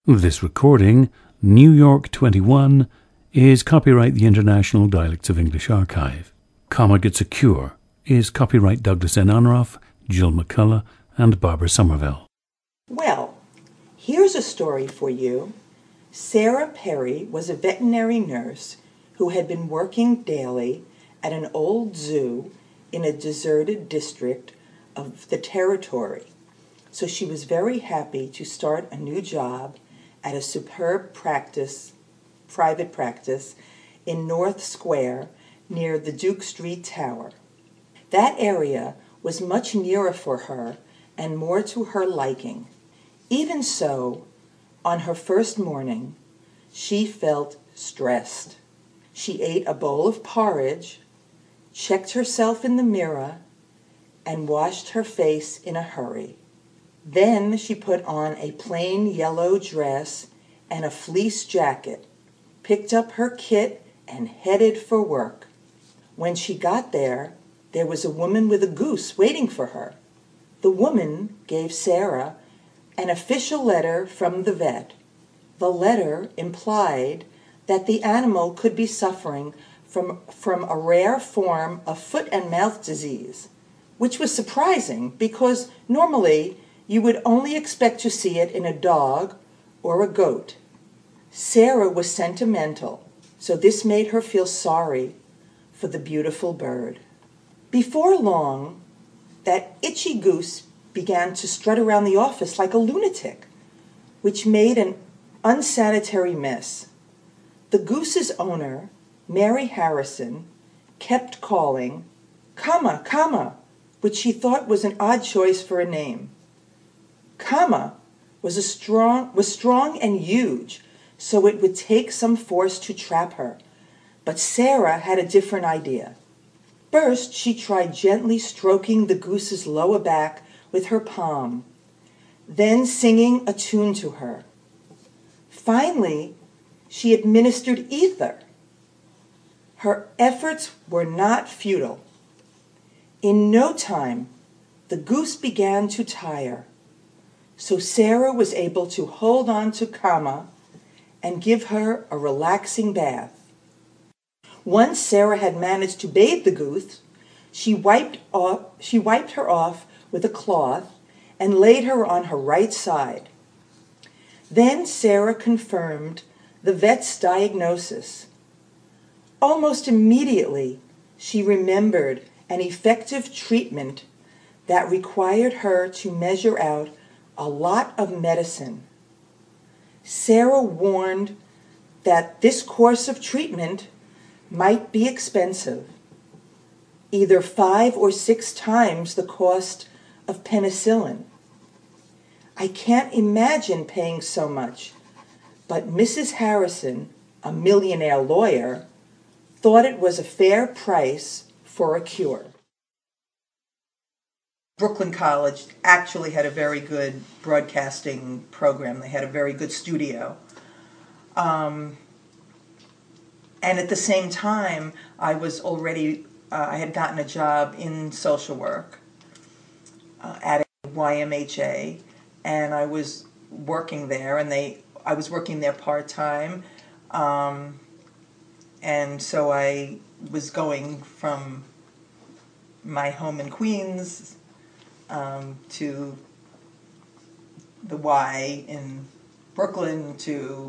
This recording, New York 21, is copyright the International Dialects of English Archive. Comma Gets a Cure is copyright Douglas N. Unroff, Jill McCullough, and Barbara Somerville. Well, here's a story for you. Sarah Perry was a veterinary nurse who had been working daily at an old zoo in a deserted district of the territory. So she was very happy to start a new job at a superb private practice in North Square near the Duke Street Tower. That area was much nearer for her and more to her liking. Even so, on her first morning, she felt stressed. She ate a bowl of porridge, checked herself in the mirror, and washed her face in a hurry. Then she put on a plain yellow dress and a fleece jacket, picked up her kit, and headed for work. When she got there was a woman with a goose waiting for her. The woman gave Sarah an official letter from the vet. The letter implied that the animal could be suffering from a rare form of foot and mouth disease, which was surprising because normally you would only expect to see it in a dog or a goat. Sarah was sentimental, so this made her feel sorry for the beautiful bird. Before long, that itchy goose began to strut around the office like a lunatic, which made an unsanitary mess. The goose's owner, Mary Harrison, kept calling, "Comma, comma," which she thought was an odd choice for a name. Comma was strong and huge, so it would take some force to trap her. But Sarah had a different idea. First, she tried gently stroking the goose's lower back with her palm, then singing a tune to her. Finally, she administered ether. Her efforts were not futile. In no time, the goose began to tire. So Sarah was able to hold on to Comma and give her a relaxing bath. Once Sarah had managed to bathe the goose, she wiped her off with a cloth and laid her on her right side. Then Sarah confirmed the vet's diagnosis. Almost immediately, she remembered an effective treatment that required her to measure out a lot of medicine. Sarah warned that this course of treatment might be expensive, either 5 or 6 times the cost of penicillin. I can't imagine paying so much, but Mrs. Harrison, a millionaire lawyer, thought it was a fair price for a cure. Brooklyn College actually had a very good broadcasting program. They had a very good studio. And at the same time, I had gotten a job in social work at YMHA, and I was working there, and I was working there part-time, and so I was going from my home in Queens to the Y in Brooklyn to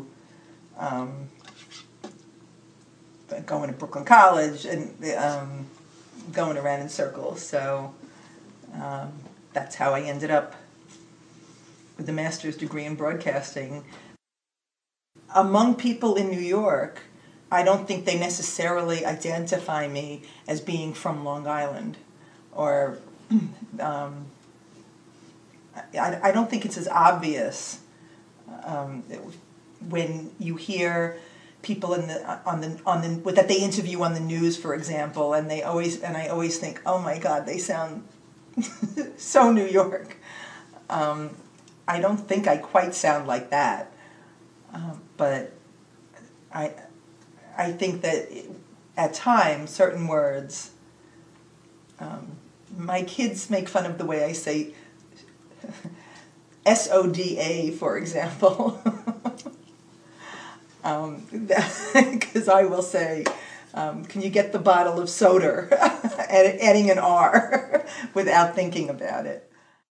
going to Brooklyn College and going around in circles. So that's how I ended up with a master's degree in broadcasting. Among people in New York, I don't think they necessarily identify me as being from Long Island, or I don't think it's as obvious when you hear people that they interview on the news, for example, and I always think, oh my God, they sound so New York. I don't think I quite sound like that, but I think that at times certain words. My kids make fun of the way I say SODA, for example. because I will say, can you get the bottle of soda, adding an R, without thinking about it.